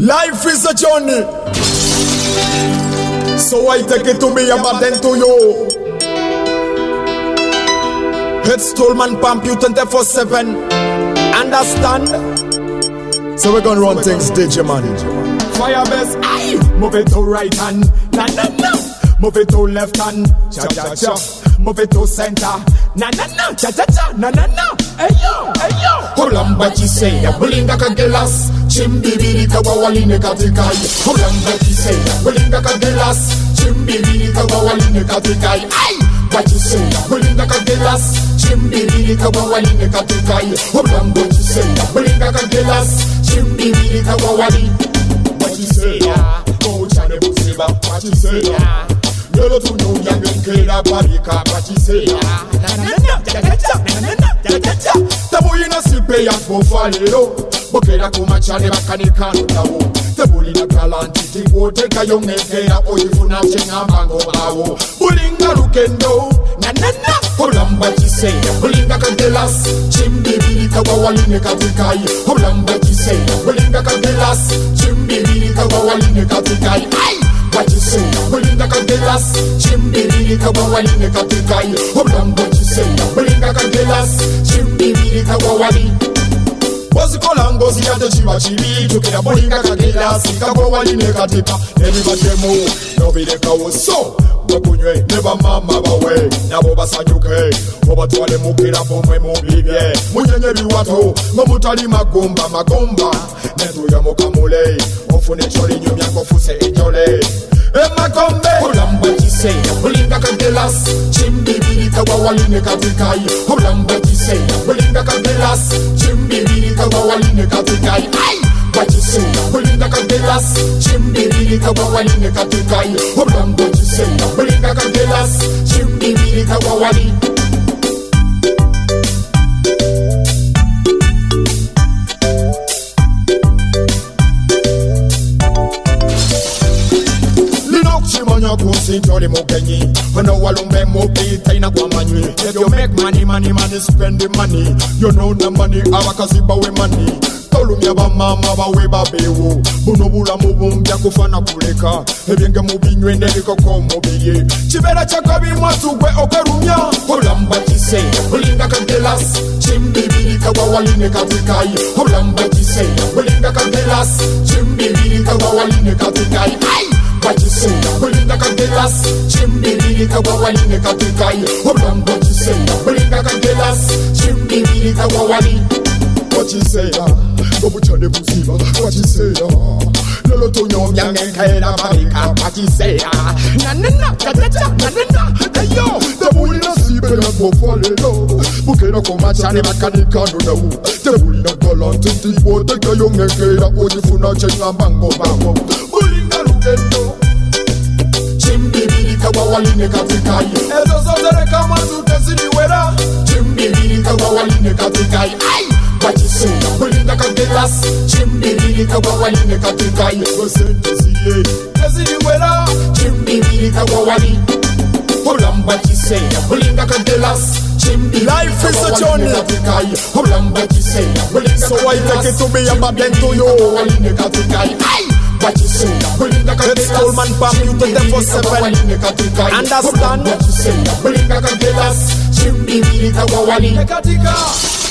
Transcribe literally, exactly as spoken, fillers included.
Life is a journey, so I take it to me and then to you. Head Stallman pump you twenty-four seven. Understand? So we're gonna run things Digimon. Firebase, aye. Move it to right hand, na na na. Move it to left hand, cha cha cha. Move it to center, na na na, cha cha cha, na na na. Hey yo, hey yo. Holamba chiseya, bulinga kagelas. Chimbibiri kawawaline katikai. Holamba chiseya, bulinga kagelas. Chimbibiri kawawaline katikai. Ay, what you say? Bulinga kagelas. Chimbibiri kawawaline katikai. Holamba chiseya, bulinga kagelas. Chimbibiri kawawali. What you say? Go chane busiba. What you say? Yolo tu no yang kera barika. What you say? Na na na, cha cha cha, na na na, cha cha cha. Tabu ina sipe ya fofalero. Bokera kumachane bakanikano tawo. Tabuli na kalanti tiwo teka yongekera oyifuna chenga mango bawo. Bulinga lukendo na na na. Holamba chiseya bulinga kagelas. Chimbibiri kawawaline katikai. Holamba chiseya bulinga kagelas. Chimbibiri kawawaline katikai. Ay, what you say? Bulinga kagelas. Chimbibiri kawawaline katikai. Holamba chiseya bulinga kagelas. Chimbibiri kawawali. Wazikola ngozi yate chiwa chiri. Tukira bulinga kagela sika kwa waline katipa. Everybody move, nobody kawo so. Bakunywe, neba mama bawe. Nabo basanyuke, obatwale mukira pomwe mubibye. Munyenye biwato, ngomutali magomba magomba. Netu ya mokamule, ofune choli nyumya kofuse ejole. Emma kombe Holamba chiseya bulinga kagelas. Chimbibiri kawawaline katikai. Holamba chiseya bulinga kagelas. Chimbibiri kawawaline katikai. Ay, what you say? Bulinga kagelas. Chimbibiri kawawaline katikai. Holamba chiseya bulinga kagelas. Chimbibiri kawawali. Sinjoli mugenyi, wano walumbe mubi taina kwa manyi. If you make money, money, money, spend the money. You know the money, abakazi bawe money. Tolumya ba mama bawe babewo. Buno bula mubumbya kufana kuleka. Ebyenge mubinywe neliko ko mubiye. Chibera chakabi mwatugwe okerumya. Holamba chiseya bulinga kagelas. Chimbibiri kawawaline katikai. Holamba chiseya bulinga kagelas. Chimbibiri kawawaline katikai. Ay, what you say? Bulinga kagelas. Chimbibiri kawawaline katikai. Holamba chiseya bulinga kagelas. Chimbibiri kawawali. What you say? Go buchane buziba. What you say? Lolo to nyom yang kera barika. What you say? Na na na, cha cha cha, na na na. Hey yo, tabuli na sibe na bofalelo. Bukera komachane bakanikano na u. Tabuli na galanti tipo teka yonge kera oyifuna chenga bango bango. Bulinga lukendo. Chimbibiri kawawaline katikai. Ezo zotere kama tutesini wera. Chimbibiri kawawaline katikai. Ay, what you say? Bulinga kagelas. Chimbibiri kawawaline katikai. Gosente siye tesini wera. Chimbibiri kawawali. Holamba chiseya bulinga kagelas. Chimbibiri life is a journey. Holamba chiseya bulinga kagelas. So I take it to me and then to you. Kawawaline katikai. Ay, what you say? Bulinga kagelas. Stallman pump you twenty-four seven. Understand? Bulinga kagelas. Chimbibiri kawawali.